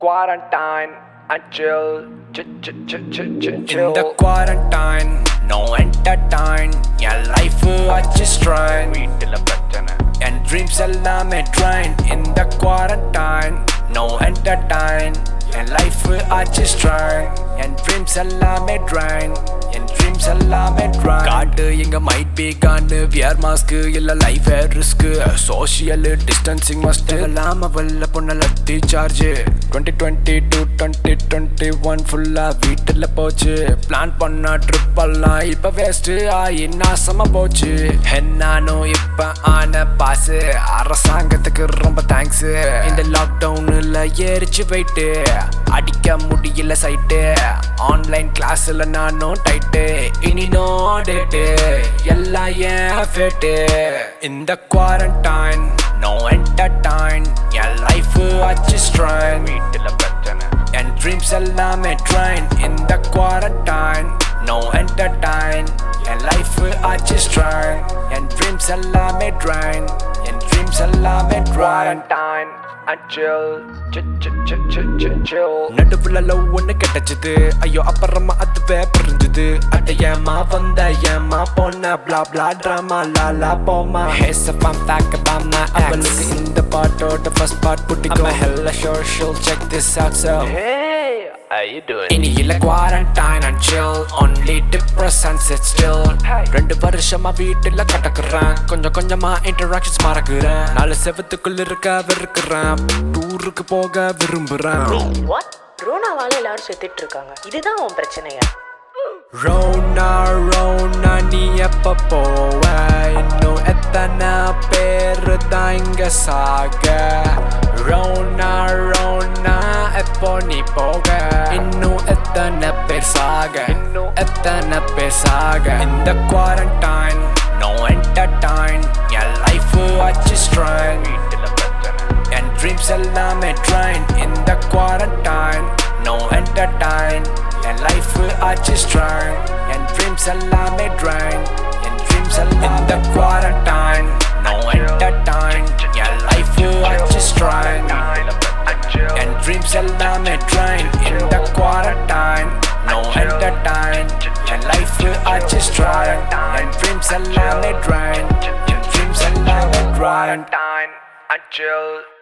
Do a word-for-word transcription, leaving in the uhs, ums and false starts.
Quarantine and chill, ch ch ch ch ch chill. In the quarantine, no entertain. Your life I just trying. வீட்டுல பிரச்சனை And dreams எல்லாமே drain. In the quarantine, no entertain. Your life I just trying. And dreams எல்லாமே drain. And dreams எல்லாமே drain. காட்டு எங்க might be Khandu wear mask இல்ல life risk. Social distancing must எல்லாம வல்ல பொண்ண lathi charge. twenty twenty to twenty twenty-one ஃபுல்லா வீட்டுல போச்சு. பிளான் பண்ண ட்ரிப் எல்லாம் இப்ப வேஸ்ட் ஆயி நாசமா போச்சு. நானும் இப்ப ஆன பாஸ் அரசாங்கத்துக்கு ரொம்ப தேங்க்ஸ். இந்த லாக்டவுன்ல ஏறிச்சு போயிட்டு அடிக்க முடியல சைட்டு. ஆன்லைன் கிளாஸ்ல நானும் டைட்டு. இனி நோ டேட்டு எல்லாம் ஏன் ஃபேட்டு. இந்த குவாரண்டைன் நோ என்டர்டைன். என் லைஃப் அட்ஜஸ்ட் ட்ரைன். வீட்டுல பிரச்சனை என் ட்ரீம்ஸ் எல்லாமே ட்ரைன். இந்த குவாரண்டைன் நோ என்டர்டைன். என் லைஃப் அட்ஜஸ்ட் ட்ரைன். என் ட்ரீம்ஸ் எல்லாமே ட்ரைன். என் ட்ரீம்ஸ் எல்லாமே drain. Quarantine and chill, ch ch ch ch ch chill. நடுவுல லவ் ஒண்ணு கிடைச்சது. ஐயோ அப்புறமா அதுவே புரிஞ்சுது. அட ஏமா வந்த ஏமா போன blah blah drama லாலா போமா. Here's a fun fact about my ex. அவளுக்கு இந்த பாட்டோட first part பிடிக்கும். I'm a hella sure she'll check this out so. Hey, how you doing? இனி இல்ல quarantine and chill. Only depressed and sit still. ரெண்டு வருஷமா வீட்டுல கடக்குறேன். கொஞ்சம் கொஞ்சமா interactions மறக்குறேன். நாலு செவத்துக்குள்ள இருக்க வெறுக்கிறேன். டூருக்கு போக விரும்புறேன். வாட் ரோனாவால எல்லாரும் செத்துட்டு இருக்காங்க. இதுதான் உன் பிரச்சனையா? ரோனா ரோனா நீ எப்ப போவ? இன்னும் எத்தனை பேரு தான் இங்க சாக? ரோனா ரோனா எப்போ நீ போக? இன்னும் எத்தனை பேர் சாக? இன்னும் எத்தனை பேர் சாக? இந்த குவாரண்டைன் நோ என்டர்டைன். என் லைஃப் அட்ஜஸ்ட் ட்ரைன். வீட்டுல பிரச்சனை என் ட்ரீம்ஸ் எல்லாமே ட்ரைன். இந்த குவாரண்டைன் நோ என்டர்டைன். என் லைஃப் அட்ஜஸ்ட் ட்ரைன். என் ட்ரீம்ஸ் எல்லாமே ட்ரைன். என் ட்ரீம்ஸ் எல்லாம் இந்த குவாரண்டைன் நோ என்டர்டைன். என் லைஃப் அட்ஜஸ்ட் ட்ரைன். என் ட்ரீம்ஸ் எல்லாமே ட்ரைன். இந்த குவாரண்டைன் நோ என்டர்டைன். என் லைஃப் அட்ஜஸ்ட் ட்ரைன். என் ட்ரீம்ஸ் எல்லாமே ட்ரைன். என் ட்ரீம்ஸ் எல்லாமே ட்ரைன். Quarantine and chill.